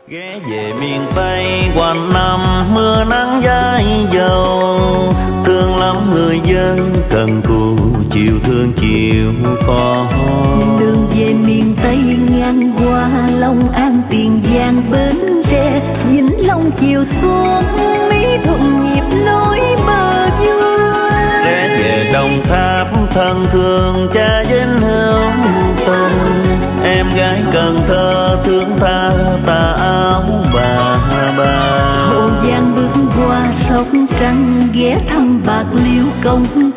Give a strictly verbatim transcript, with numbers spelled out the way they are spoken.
Ghé về miền Tây quanh năm mưa nắng dãi dầu, thương lắm người dân cần cù chiều thương chiều có. Đường về miền Tây ngang qua Long An, Tiền Giang, Bến Tre, Vĩnh Long chiều xuống Mỹ Thuận nhịp nối bờ vui. Ghé về Đồng Tháp thân thương cha Vinh Hữu Tình, em gái Cần Thơ thương tha tà áo bà bà. Hậu Giang bước qua Sóc Trăng ghé thăm Bạc Liêu Công